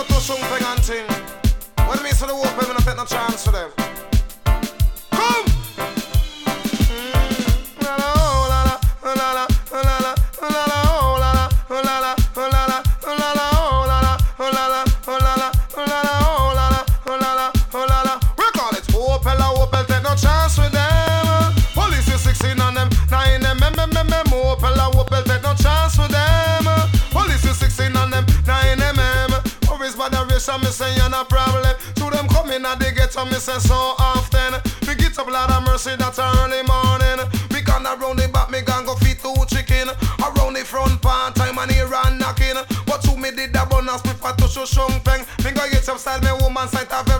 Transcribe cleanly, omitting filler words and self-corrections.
to touch on thing and thing. What do you mean to the open, we don't take no chance for them. Come! La la, oh la la, oh la la, oh la la, oh la la, oh la la, oh la la, oh la la, oh la la, oh la la, oh la la, oh la la, oh la la, oh la la, oh la la, oh la la. We call it Opel, take no chance with them. Police is 16 on them, 9 them, Opel, take no chance with them. Police is 16 on them, 9 them. Worries by the race, I'm say you're no problem. To them coming and they get on me say so often. We get up Lord of mercy that early morning. We gone around the back, me gon' go feed 2 chicken. Around the front part time and here and knocking. But to me did the bonus before to show something. Me go get some style, me woman sight of